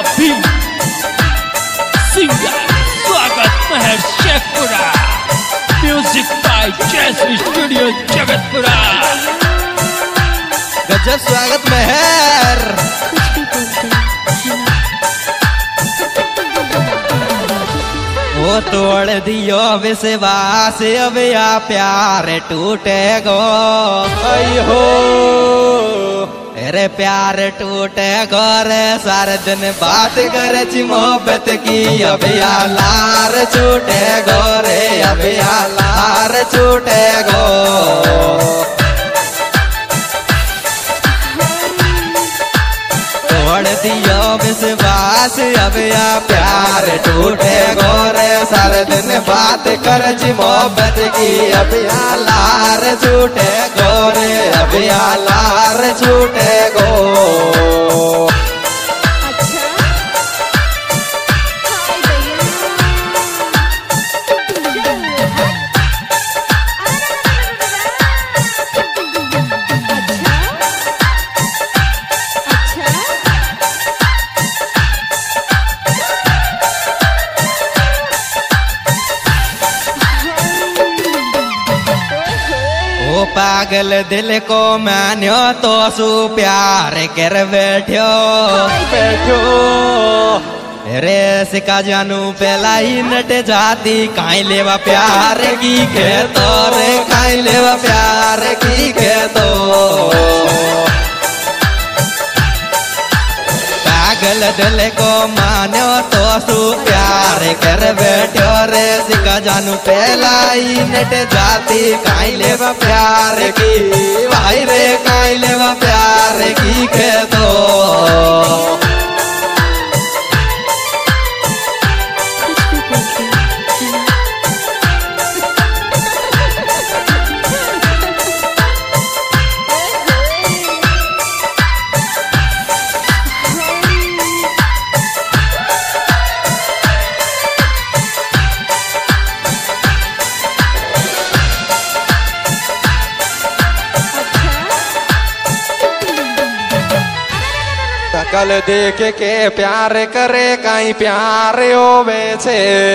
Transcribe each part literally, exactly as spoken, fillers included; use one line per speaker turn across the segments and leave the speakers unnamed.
Punjabi singer स्वागत Mahar Shekhpura, music by Jaisvi studio Jagatpura.
गजब स्वागत महर। वो तोड़ दियो विश्वास अब या प्यार टूटेगो। हो अरे प्यार टूटेगो रे सारे दिन बात करे ची मोहब्बत की अब या लार छूटेगो रे अब या लार छूटेगो। तोड़ दियो विश्वास अब या प्यार टूटेगो रे सारे दिन बात कर जी मोहब्बत की अब या लार छूटेगो रे अब या लार छूटेगो। ओ पागल दिल को मान्यो तो सु प्यार कर बैठो बैठो। रे सिका जानू पहला ही नट जाती काई लेवा प्यार की के तो रे काई लेवा प्यार की के तो। पागल दिल को मानो तो सु प्यार कर बैठो रे सिका जानू पहला ही नट जाती काई लेवा प्यार की भाई रे काई लेवा प्यार की के तो। कल देख के प्यार करे कहीं प्यार होवे छे।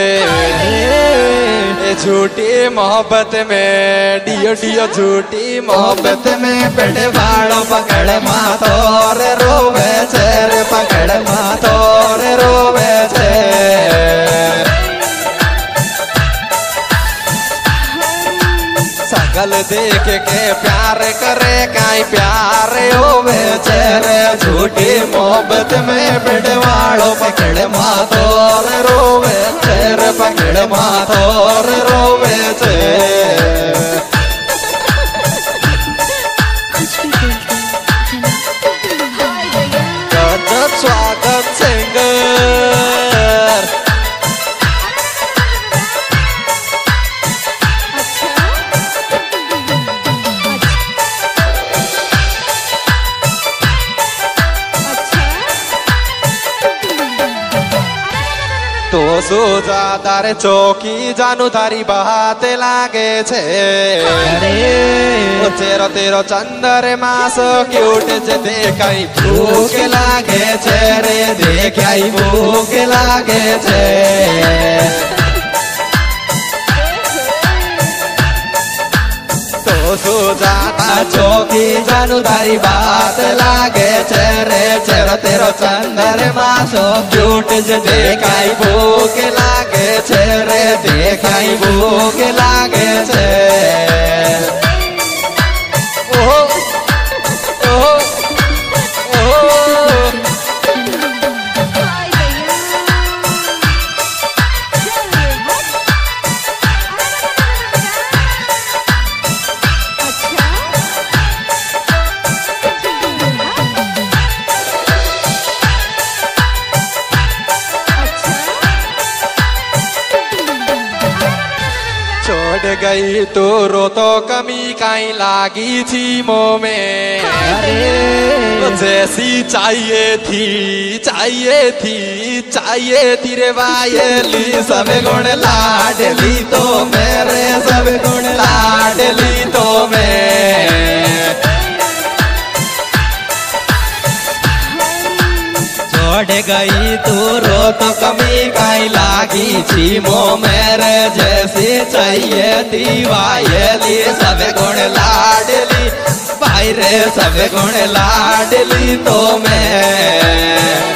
झूठी मोहब्बत में डियो डियो झूठी मोहब्बत में पेड़ वालों पकड़ माथोर रोवे छे रे पकड़ माथोर रोवे छे। सकल देख के प्यार करे काई प्यार होवे छे रे झूठी मोहब्बत में बिड़वाड़ो पकड़ माथोर रोवे छे रे पकड़ माथोर रोवे छे। गजब स्वागत सिंगर। तो सोजा तारे चौकी जानू थारी बात लागे छे। ओ तेरो तेरो चंदर मास क्यूट जे देखाई भूख लागे छे रे देखाई भूख लागे छे। तो सुजाता चौकी जानू तारी बात लागे छे रे चेरो तेरो चंदर मासो क्यूट जे देखाई भूख लागे छे रे देखाई भूख लागे छे। ओहो ओहो ओहो छोड़ गई तो रो तो कमी काई लागी थी मुँह में। अरे जैसी चाहिए थी चाहिए थी चाहिए थी रे वायली सब गुण लाडली तो मेरे सब गुण लाडली तो मैं। छोड़
गई तू रो तो कमी काई लागी छी मो मेरे जैसी चाहिए थी वायली सब गुण लाडली भाई रे सब गुण लाडली तो मैं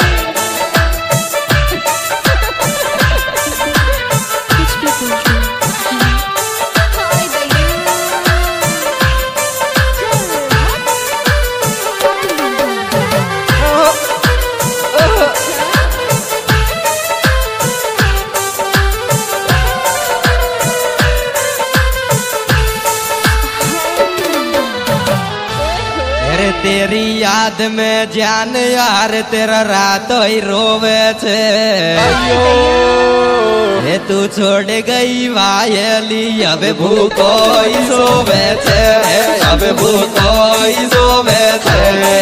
तेरी याद में जान यार तेरा रात ही रोवे छे हे तू छोड़ गई वायली अब भूखो ही सोवे छे अब भूखो ही सोवे छे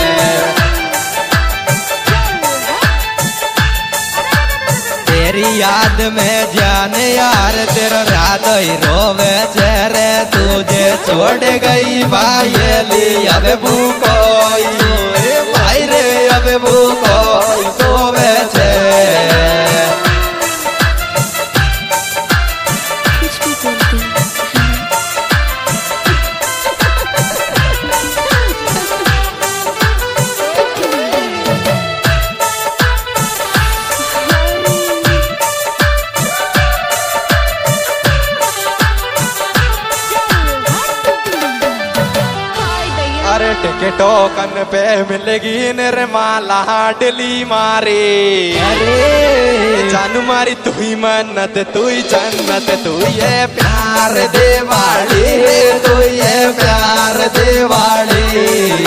तेरी याद में जान यार तेरा रात ही रोवे छे रे तुझे छोड़ गई वायली अब भूखो भाई रे अब भूखो सोवे छे
टोकन पे मिलेगी निर्मला डली मारे
अरे
जानू मारी तू ही मन्नत तू ही जन्नत तू ये प्यार देवाली
तू ये प्यार देवाली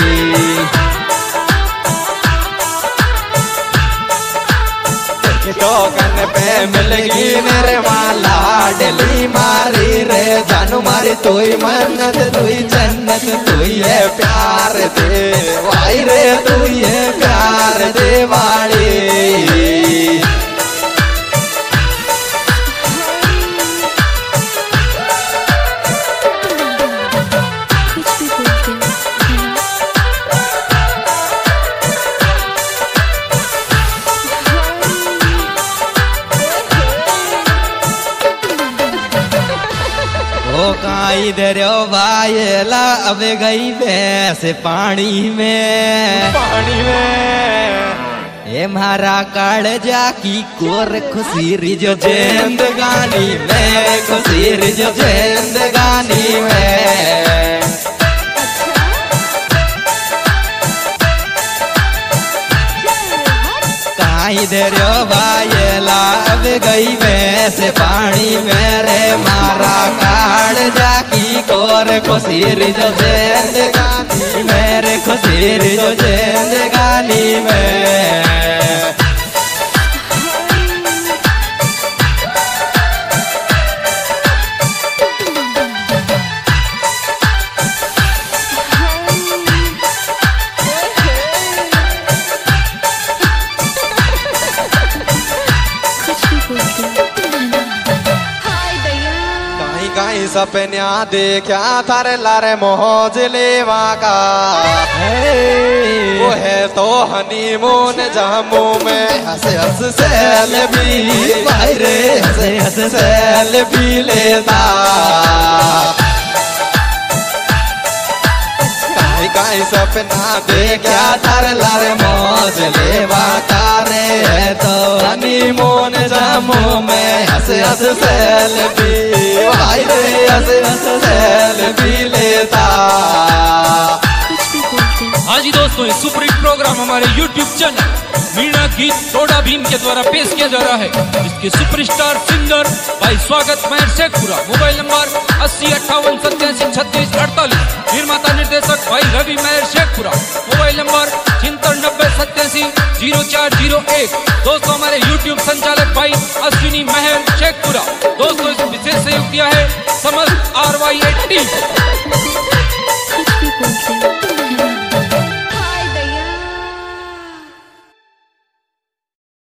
टोकन पे मिलेगी निर्मला
डली मारी रे जानू मारी तू ही मन्नत तू ही जन्नत तू ये प्यार दे वाई रे तू ये प्यार देवाली इधर वायला अब गई भैंस पानी में
पानी में
ये मारा कालजा की कोर खुशी रिजो जिंदगानी में खुशी रिजो जिंदगानी में इधर वायला अब गई भैंस पानी मेरे मारा कालजा की कोर खुशीर जो जिंदगानी मेरे खुशीर जो जिंदगानी में
सपन्या देखा थारे लारे मोहज लेवा का वो है तो हनीमून जम्मू में हंस हंस सेल्फी भाई रे हंस हंस सेल्फी लेता काई काई सपना देखा थारे लारे मोहज लेवा का रे तो हनीमून जम्मू में हंस हंस सेल्फी भाई रे हंस हंस सेल्फी लेता।
हाँ जी दोस्तों, ये सुपर हिट प्रोग्राम हमारे यूट्यूब चैनल मीणा गीत टोडा भीम के द्वारा पेश किया जा रहा है, जिसके सुपरस्टार सिंगर भाई स्वागत महर शेखपुरा। मोबाइल नंबर अस्सी अट्ठावन सत्तासी छत्तीस अड़तालीस। निर्माता निर्देशक भाई रवि महर शेखपुरा। मोबाइल नंबर छिहत्तर नब्बे सत्तासी जीरो चार जीरो एक। दोस्तों हमारे यूट्यूब संचालक भाई अश्विनी महर शेखपुरा। दोस्तों इस विशेष सहयोग किया है समस्त आर वाई एट टीम।